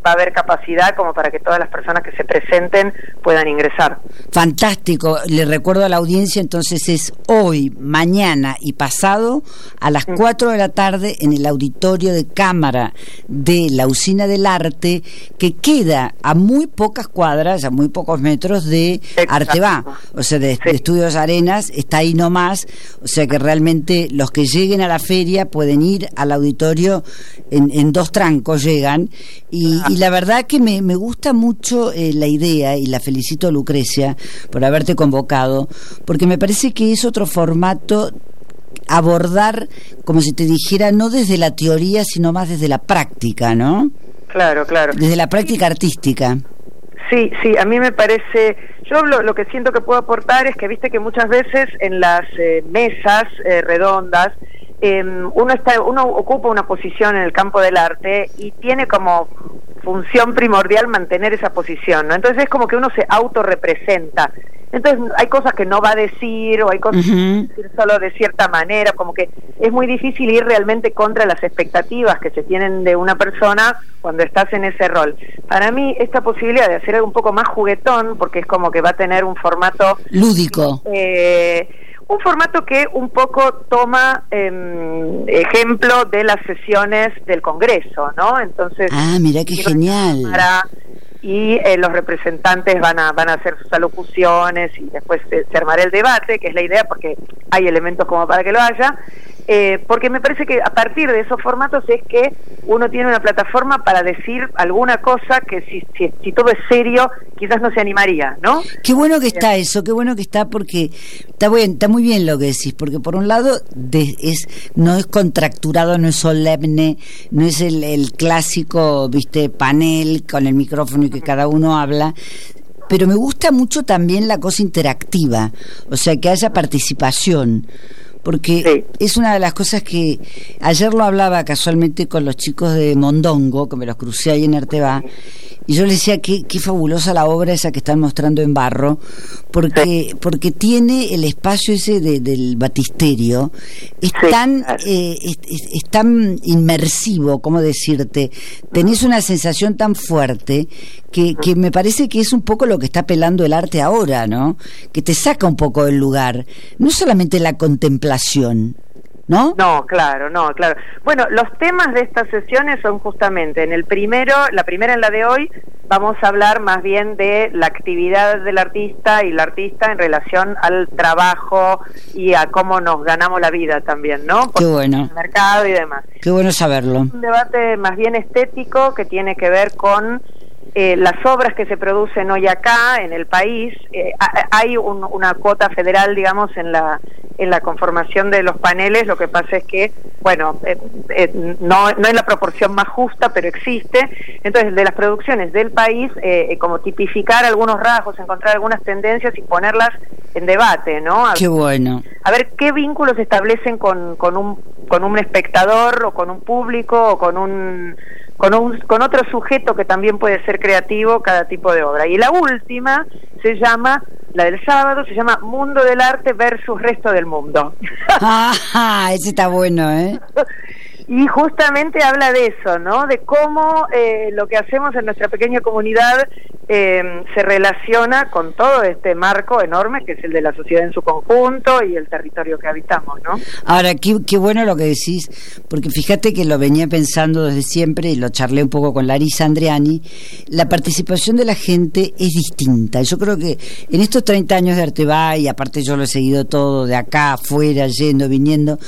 va a haber capacidad como para que todas las personas que se presenten puedan ingresar. Fantástico. Le recuerdo a la audiencia, entonces es hoy, mañana y pasado a las 4 de la tarde en el auditorio de cámara de la Usina del Arte, que queda a muy pocas cuadras, a muy pocos metros de Arteba, o sea, de Estudios Arenas, está ahí nomás, o sea que realmente los que lleguen a la feria pueden ir al auditorio en 2 trancos, llegan, y la verdad que me gusta mucho la idea, y la felicito a Lucrecia por haberte convocado, porque me parece que es otro formato abordar, como si te dijera, no desde la teoría, sino más desde la práctica, ¿no? Claro. Desde la práctica artística. Sí, a mí me parece, yo lo que siento que puedo aportar es que viste que muchas veces en las mesas redondas uno ocupa una posición en el campo del arte y tiene como función primordial mantener esa posición, ¿no? Entonces es como que uno se autorrepresenta. Entonces hay cosas que no va a decir, o hay cosas que va a decir solo de cierta manera, como que es muy difícil ir realmente contra las expectativas que se tienen de una persona cuando estás en ese rol. Para mí esta posibilidad de hacer algo un poco más juguetón, porque es como que va a tener un formato lúdico, un formato que un poco toma ejemplo de las sesiones del Congreso, ¿no? Entonces, mira qué genial. Y los representantes van a hacer sus alocuciones y después se armará el debate, que es la idea, porque hay elementos como para que lo haya, porque me parece que a partir de esos formatos es que uno tiene una plataforma para decir alguna cosa que si todo es serio quizás no se animaría, ¿no? Qué bueno que está eso, qué bueno que está, porque está muy bien lo que decís, porque por un lado no es contracturado, no es solemne, no es el clásico, viste, panel con el micrófono y que cada uno habla, pero me gusta mucho también la cosa interactiva, o sea, que haya participación, porque es una de las cosas que ayer lo hablaba casualmente con los chicos de Mondongo, que me los crucé ahí en Arteba, y yo les decía qué fabulosa la obra esa que están mostrando en barro, porque tiene el espacio ese del batisterio, es tan inmersivo, ¿cómo decirte? Tenés una sensación tan fuerte que me parece que es un poco lo que está apelando el arte ahora, ¿no? Que te saca un poco del lugar, no solamente la contemplación, ¿no? No, claro. Bueno, los temas de estas sesiones son justamente, la primera en la de hoy, vamos a hablar más bien de la actividad del artista y la artista en relación al trabajo y a cómo nos ganamos la vida también, ¿no? Qué bueno. El mercado y demás. Qué bueno saberlo. Un debate más bien estético que tiene que ver con las obras que se producen hoy acá en el país. Hay una cuota federal, digamos, en la conformación de los paneles. Lo que pasa es que, bueno, no es la proporción más justa, pero existe. Entonces, de las producciones del país, como tipificar algunos rasgos, encontrar algunas tendencias y ponerlas en debate, ¿no? Qué bueno. A ver qué vínculos se establecen con un espectador, o con un público, o con otro sujeto que también puede ser creativo, cada tipo de obra. Y la última se llama, la del sábado, se llama Mundo del Arte versus Resto del Mundo. Ese está bueno, ¿eh? Y justamente habla de eso, ¿no? De cómo lo que hacemos en nuestra pequeña comunidad se relaciona con todo este marco enorme que es el de la sociedad en su conjunto y el territorio que habitamos, ¿no? Ahora, qué bueno lo que decís, porque fíjate que lo venía pensando desde siempre y lo charlé un poco con Larisa Andriani. La participación de la gente es distinta. Yo creo que en estos 30 años de Arteba, y aparte yo lo he seguido todo de acá, afuera, yendo, viniendo,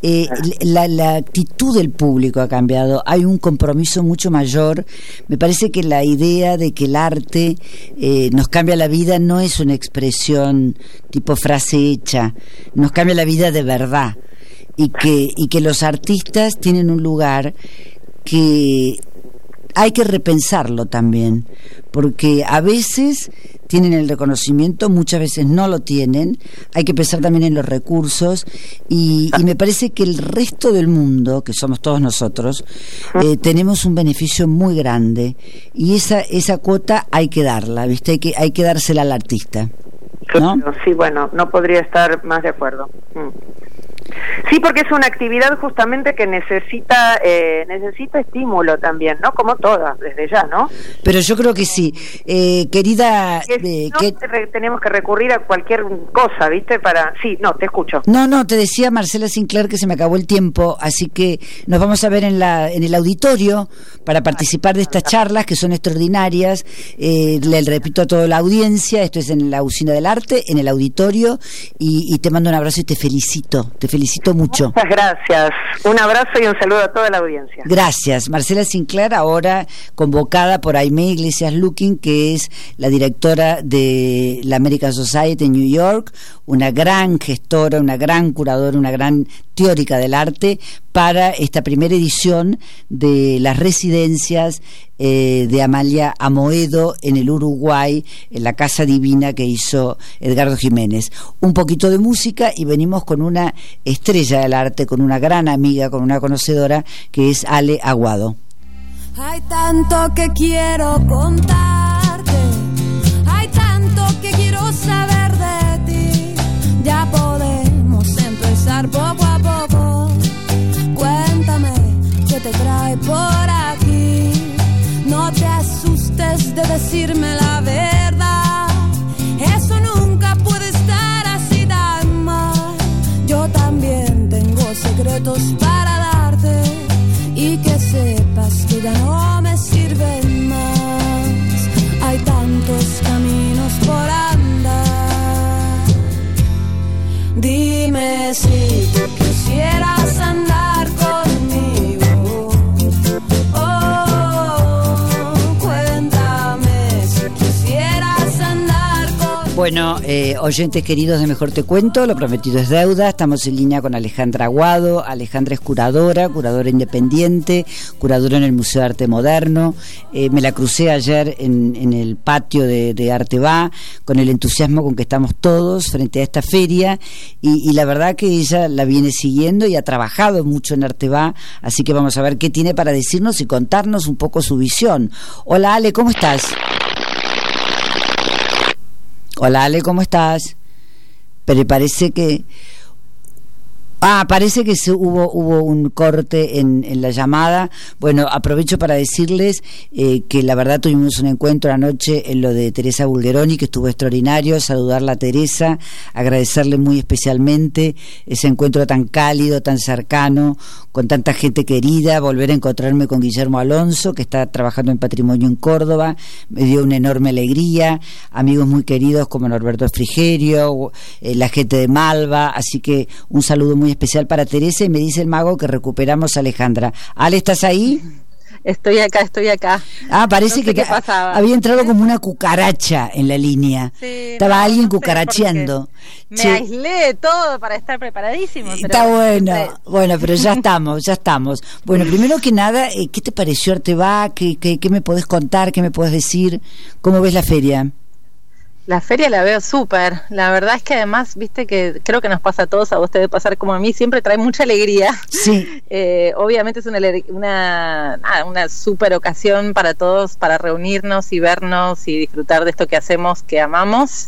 la actitud del público ha cambiado. Hay un compromiso mucho mayor. Me parece que la idea de que el arte nos cambia la vida no es una expresión tipo frase hecha, nos cambia la vida de verdad, y que los artistas tienen un lugar que hay que repensarlo también, porque a veces tienen el reconocimiento, muchas veces no lo tienen. Hay que pensar también en los recursos, y me parece que el resto del mundo, que somos todos nosotros, tenemos un beneficio muy grande, y esa cuota hay que darla, ¿viste? Hay que dársela al artista, ¿no? Sí, bueno, no podría estar más de acuerdo. Sí, porque es una actividad justamente que necesita estímulo también, ¿no? Como todas, desde ya, ¿no? Pero yo creo que sí. Querida... tenemos que recurrir a cualquier cosa, ¿viste? Sí, no, te escucho. No, te decía Marcela Sinclair que se me acabó el tiempo, así que nos vamos a ver en el auditorio para participar de estas charlas que son extraordinarias. Le repito a toda la audiencia, esto es en la Usina del Arte, en el auditorio, y te mando un abrazo y te felicito mucho. Muchas gracias, un abrazo y un saludo a toda la audiencia. Gracias. Marcela Sinclair, ahora convocada por Aimee Iglesias Lukin, que es la directora de la American Society en New York, una gran gestora, una gran curadora, una gran teórica del arte, para esta primera edición de las residencias de Amalia Amoedo en el Uruguay, en la Casa Divina que hizo Edgardo Jiménez. Un poquito de música y venimos con una estrella del arte, con una gran amiga, con una conocedora, que es Ale Aguado. Hay tanto que quiero contarte, hay tanto que quiero saber de ti. Ya podemos empezar poco a poco. Cuéntame qué te trae por aquí. No te asustes de decirme la verdad. Eso nunca puede estar así tan mal. Yo también tengo secretos para darte, y que sepas que ya no me sirven más. Hay tantos caminos por andar. Dime si tú quisieras andar conmigo. Oh, cuéntame si quisieras andar conmigo. Bueno, oyentes queridos de Mejor Te Cuento, lo prometido es deuda. Estamos en línea con Alejandra Aguado. Alejandra es curadora independiente, curadora en el Museo de Arte Moderno. Me la crucé ayer en el patio de Arte Va, con el entusiasmo con que estamos todos frente a esta feria, y la verdad que ella la viene siguiendo y ha trabajado mucho en Arte Va, así que vamos a ver qué tiene para decirnos y contarnos un poco su visión. Hola Ale, ¿cómo estás? Hola Ale, ¿cómo estás? Pero parece que... parece que hubo un corte en la llamada. Bueno, aprovecho para decirles que la verdad tuvimos un encuentro anoche en lo de Teresa Bulgeroni, que estuvo extraordinario. Saludarla a Teresa, agradecerle muy especialmente ese encuentro tan cálido, tan cercano, con tanta gente querida. Volver a encontrarme con Guillermo Alonso, que está trabajando en Patrimonio en Córdoba, me dio una enorme alegría. Amigos muy queridos como Norberto Frigerio, la gente de Malva, así que un saludo muy especial para Teresa. Y me dice el mago que recuperamos a Alejandra. Ale, ¿estás ahí? Estoy acá. Parece no sé que había entrado como una cucaracha en la línea. Sí, estaba alguien cucaracheando. Me aislé de todo para estar preparadísimo. Está bueno, pero ya estamos. Bueno, primero que nada, ¿qué te pareció Arte Va? ¿Qué me podés contar? ¿Qué me podés decir? ¿Cómo ves la feria? La feria la veo súper. La verdad es que además, viste que creo que nos pasa a todos, a vos te debe pasar como a mí, siempre trae mucha alegría. Sí. Obviamente es una súper ocasión para todos, para reunirnos y vernos y disfrutar de esto que hacemos, que amamos.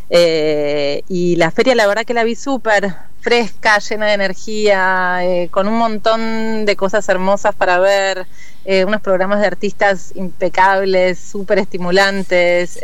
Y la feria la verdad que la vi súper fresca, llena de energía, con un montón de cosas hermosas para ver. Unos programas de artistas impecables, súper estimulantes.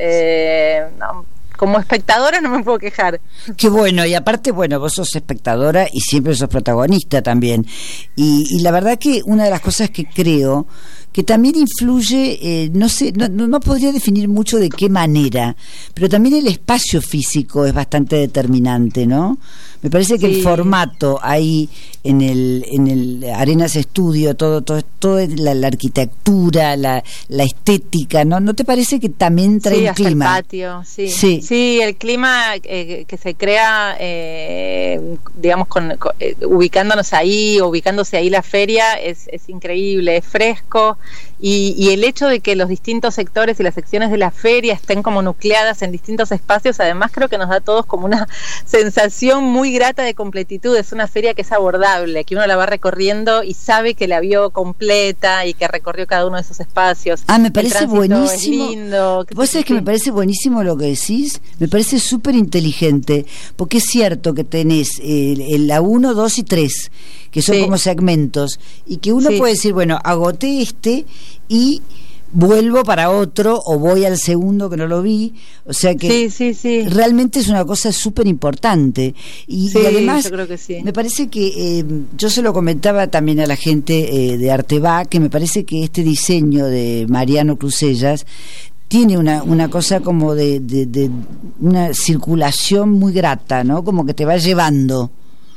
Como espectadora no me puedo quejar. Qué bueno, y aparte, bueno, vos sos espectadora y siempre sos protagonista también. Y la verdad que una de las cosas que creo que también influye, no podría definir mucho de qué manera, pero también el espacio físico es bastante determinante, ¿no? Me parece que el formato ahí en el Arenas Estudio, todo la arquitectura, la estética, ¿no te parece que también trae el clima? El patio, sí, el clima que se crea, digamos, ubicándose ahí la feria es increíble, es fresco y el hecho de que los distintos sectores y las secciones de la feria estén como nucleadas en distintos espacios, además creo que nos da a todos como una sensación muy grata de completitud. Es una feria que es abordable, que uno la va recorriendo y sabe que la vio completa y que recorrió cada uno de esos espacios. Me parece buenísimo. Es lindo. Vos sabés que me parece buenísimo lo que decís, me parece súper inteligente, porque es cierto que tenés la 1, 2 y 3, que son como segmentos, y que uno puede decir, bueno, agoté y vuelvo para otro, o voy al segundo que no lo vi, o sea que realmente es una cosa súper importante, y además yo creo que me parece que yo se lo comentaba también a la gente de Arteba, que me parece que este diseño de Mariano Crusellas tiene una cosa como de una circulación muy grata, ¿no? Como que te va llevando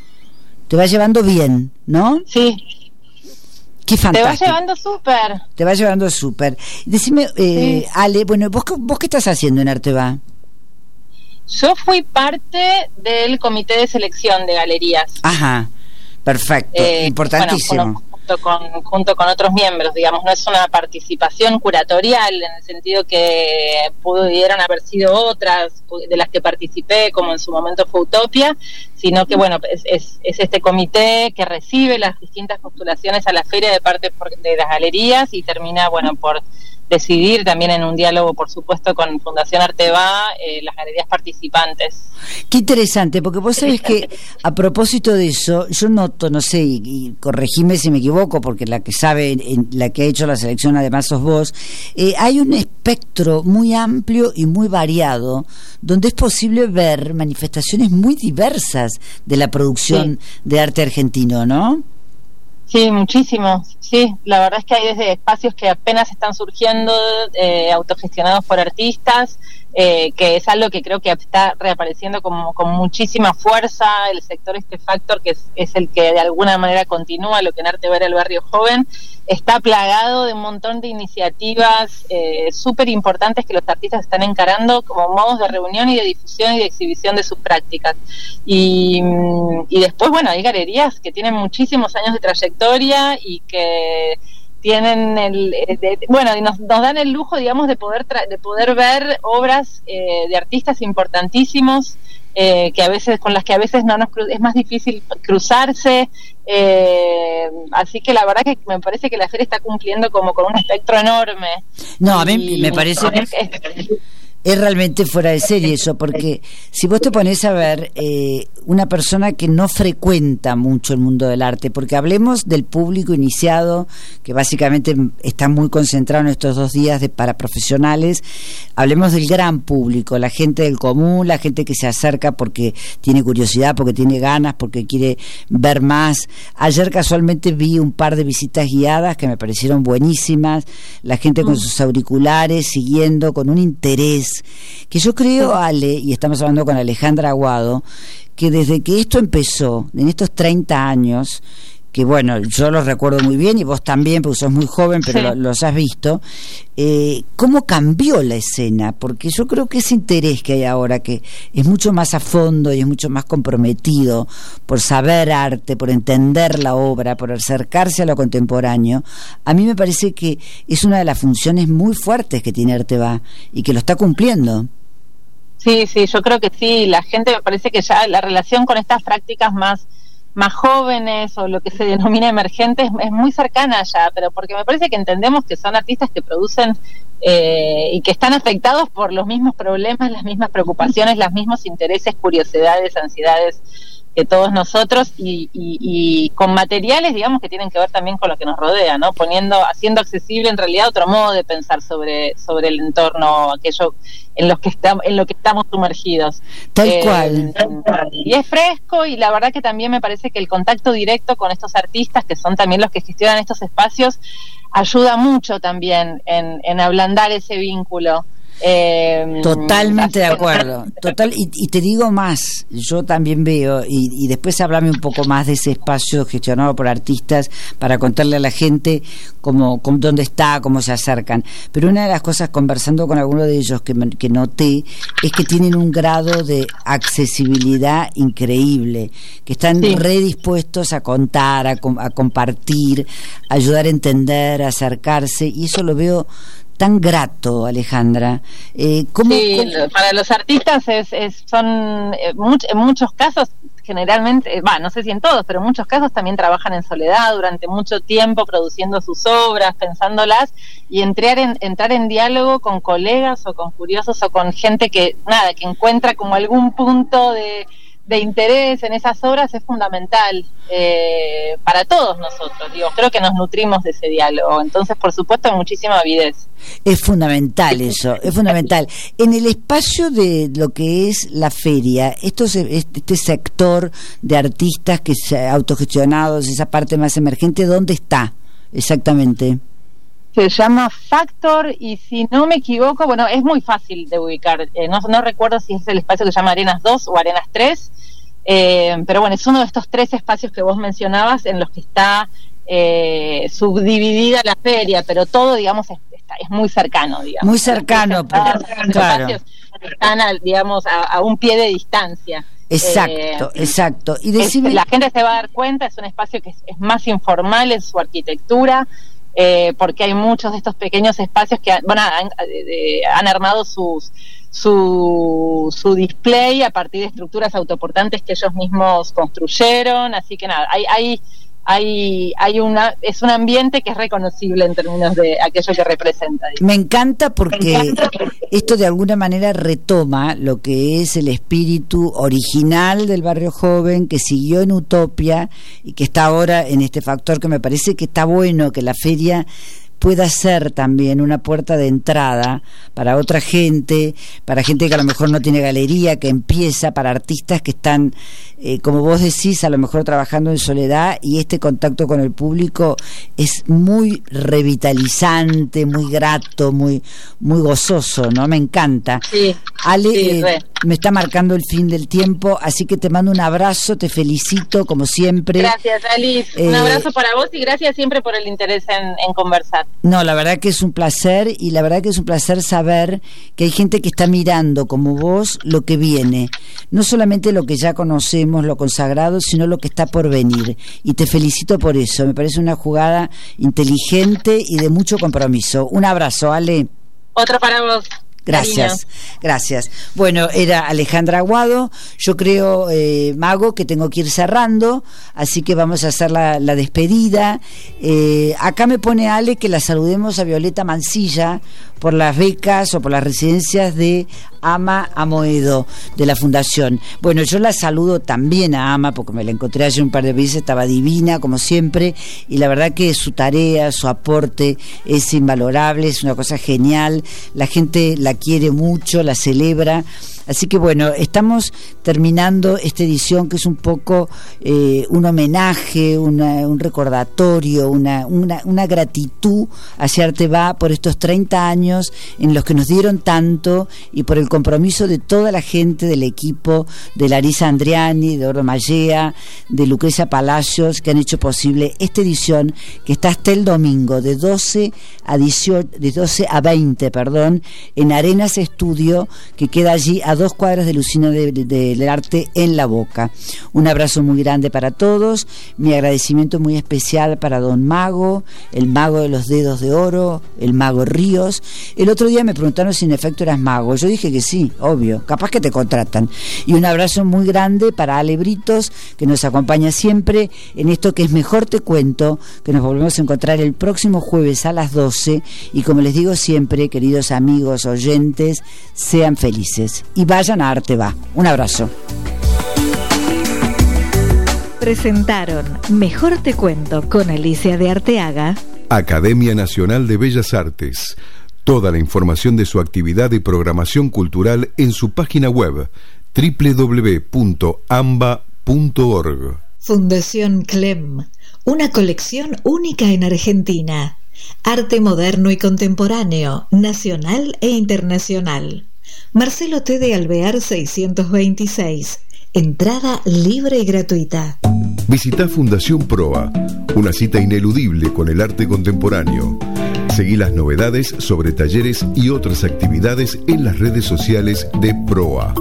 bien, ¿no? Sí. Qué fantástico. Te va llevando súper. Decime, Ale, bueno, ¿vos qué estás haciendo en Arteba? Yo fui parte del comité de selección de galerías. Ajá, perfecto, importantísimo. Bueno, junto con otros miembros, digamos, no es una participación curatorial en el sentido que pudieran haber sido otras de las que participé, como en su momento fue Utopia, sino que bueno, es este comité que recibe las distintas postulaciones a la feria de parte de las galerías y termina, bueno, por decidir también en un diálogo, por supuesto, con Fundación Arteba, las galerías participantes. Qué interesante, porque vos sabés que a propósito de eso, yo noto, no sé, y corregime si me equivoco, porque la que sabe, la que ha hecho la selección además sos vos, hay un espectro muy amplio y muy variado, donde es posible ver manifestaciones muy diversas de la producción de arte argentino, ¿no? Sí, muchísimo. Sí, la verdad es que hay desde espacios que apenas están surgiendo, autogestionados por artistas, que es algo que creo que está reapareciendo con muchísima fuerza. El sector Factor, que es el que de alguna manera continúa lo que en Arte era el barrio joven, está plagado de un montón de iniciativas súper importantes que los artistas están encarando como modos de reunión y de difusión y de exhibición de sus prácticas. Y después, bueno, hay galerías que tienen muchísimos años de trayectoria y que tienen y nos dan el lujo, digamos, de poder ver obras de artistas importantísimos, que a veces con las que a veces es más difícil cruzarse, así que la verdad que me parece que la feria está cumpliendo como con un espectro enorme. No, a mí me parece es realmente fuera de serie eso, porque si vos te pones a ver una persona que no frecuenta mucho el mundo del arte, porque hablemos del público iniciado, que básicamente está muy concentrado en estos 2 días para profesionales, hablemos del gran público, la gente del común, la gente que se acerca porque tiene curiosidad, porque tiene ganas, porque quiere ver más. Ayer casualmente vi un par de visitas guiadas que me parecieron buenísimas, la gente con sus auriculares siguiendo con un interés que yo creo, Ale, y estamos hablando con Alejandra Aguado, que desde que esto empezó, en estos 30 años, que bueno, yo los recuerdo muy bien y vos también, porque sos muy joven, pero los has visto, cómo cambió la escena, porque yo creo que ese interés que hay ahora, que es mucho más a fondo y es mucho más comprometido por saber arte, por entender la obra, por acercarse a lo contemporáneo, a mí me parece que es una de las funciones muy fuertes que tiene Arteba y que lo está cumpliendo. Sí, yo creo que sí, la gente me parece que ya la relación con estas prácticas más jóvenes o lo que se denomina emergentes es muy cercana ya, pero porque me parece que entendemos que son artistas que producen y que están afectados por los mismos problemas, las mismas preocupaciones, los mismos intereses, curiosidades, ansiedades que todos nosotros y con materiales, digamos, que tienen que ver también con lo que nos rodea, ¿no? Haciendo accesible en realidad otro modo de pensar sobre el entorno, aquello en lo que estamos sumergidos. Tal cual. Y es fresco, y la verdad que también me parece que el contacto directo con estos artistas, que son también los que gestionan estos espacios, ayuda mucho también en ablandar ese vínculo. Totalmente de acuerdo, y te digo más, yo también veo, y después háblame un poco más de ese espacio gestionado por artistas para contarle a la gente cómo dónde está, cómo se acercan, pero una de las cosas, conversando con alguno de ellos que noté, es que tienen un grado de accesibilidad increíble, que están redispuestos a contar, a compartir, a ayudar a entender, a acercarse, y eso lo veo tan grato, Alejandra. ¿Cómo? Para los artistas son en muchos casos, generalmente, no sé si en todos, pero en muchos casos también trabajan en soledad durante mucho tiempo produciendo sus obras, pensándolas, y entrar en diálogo con colegas o con curiosos o con gente que encuentra como algún punto de interés en esas obras es fundamental para todos nosotros. Creo que nos nutrimos de ese diálogo, entonces por supuesto hay muchísima avidez. Es fundamental eso, es fundamental. En el espacio de lo que es la feria, este sector de artistas que autogestionados, esa parte más emergente, ¿dónde está exactamente? Se llama Factor, y si no me equivoco, es muy fácil de ubicar. No recuerdo si es el espacio que se llama Arenas 2 o Arenas 3, pero es uno de estos 3 espacios que vos mencionabas en los que está subdividida la feria, pero todo, digamos, es muy cercano, digamos. Muy cercano, claro. Están, a un pie de distancia. Exacto. Y la gente se va a dar cuenta, es un espacio que es más informal en su arquitectura, porque hay muchos de estos pequeños espacios que han armado su display a partir de estructuras autoportantes que ellos mismos construyeron, así que es un ambiente que es reconocible en términos de aquello que representa. Me encanta porque esto de alguna manera retoma lo que es el espíritu original del Barrio Joven, que siguió en Utopia y que está ahora en este Factor, que me parece que está bueno que la feria pueda ser también una puerta de entrada para otra gente, para gente que a lo mejor no tiene galería, que empieza, para artistas que están, como vos decís, a lo mejor trabajando en soledad, y este contacto con el público es muy revitalizante, muy grato, muy gozoso, ¿no? Me encanta. Sí, Ale, me está marcando el fin del tiempo, así que te mando un abrazo, te felicito como siempre. Gracias, Alice. Un abrazo para vos y gracias siempre por el interés en conversar. No, la verdad que es un placer, y la verdad que es un placer saber que hay gente que está mirando como vos lo que viene, no solamente lo que ya conocemos, lo consagrado, sino lo que está por venir, y te felicito por eso. Me parece una jugada inteligente y de mucho compromiso. Un abrazo, Ale. Otro para vos. Gracias. Bueno, era Alejandra Aguado. Yo creo, Mago, que tengo que ir cerrando, así que vamos a hacer la despedida. Acá me pone Ale que la saludemos a Violeta Mancilla por las becas o por las residencias de Ama Amoedo, de la Fundación. Bueno, yo la saludo también a Ama, porque me la encontré ayer un par de veces, estaba divina, como siempre, y la verdad que su tarea, su aporte es invalorable, es una cosa genial, la gente la quiere mucho, la celebra. Así que bueno, estamos terminando esta edición que es un poco un homenaje, un recordatorio, una gratitud hacia Arteba por estos 30 años en los que nos dieron tanto, y por el compromiso de toda la gente del equipo, de Larisa Andriani, de Oro Mallea, de Lucrecia Palacios, que han hecho posible esta edición que está hasta el domingo de 12 a 20, en Arenas Estudio, que queda allí a 2 cuadras de Lucina del Arte en La Boca. Un abrazo muy grande para todos, mi agradecimiento muy especial para Don Mago, el mago de los dedos de oro, el mago Ríos. El otro día me preguntaron si en efecto eras mago, yo dije que sí, obvio, capaz que te contratan. Y un abrazo muy grande para Ale Britos, que nos acompaña siempre en esto que es Mejor Te Cuento, que nos volvemos a encontrar el próximo jueves a las 12, y como les digo siempre, queridos amigos, oyentes, sean felices y vayan a Arteba. Un abrazo. Presentaron Mejor Te Cuento con Alicia de Arteaga. Academia Nacional de Bellas Artes. Toda la información de su actividad y programación cultural en su página web www.amba.org. Fundación Clem, una colección única en Argentina. Arte moderno y contemporáneo, nacional e internacional. Marcelo T. de Alvear 626. Entrada libre y gratuita. Visita Fundación Proa, una cita ineludible con el arte contemporáneo. Seguí las novedades sobre talleres y otras actividades en las redes sociales de Proa.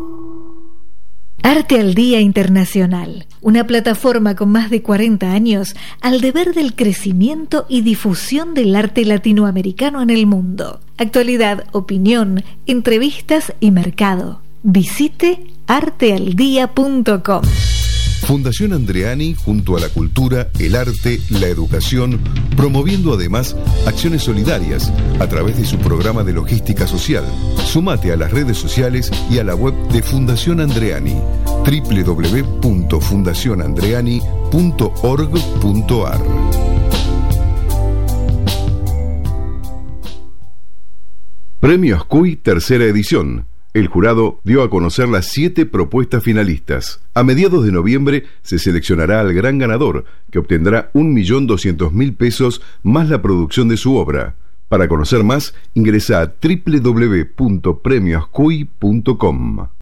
Arte al Día Internacional, una plataforma con más de 40 años al deber del crecimiento y difusión del arte latinoamericano en el mundo. Actualidad, opinión, entrevistas y mercado. Visite artealdía.com. Fundación Andreani junto a la cultura, el arte, la educación, promoviendo además acciones solidarias a través de su programa de logística social. Sumate a las redes sociales y a la web de Fundación Andreani, www.fundacionandreani.org.ar. Premios CUY tercera edición. El jurado dio a conocer las 7 propuestas finalistas. A mediados de noviembre se seleccionará al gran ganador, que obtendrá 1.200.000 pesos más la producción de su obra. Para conocer más, ingresa a www.premioscuy.com.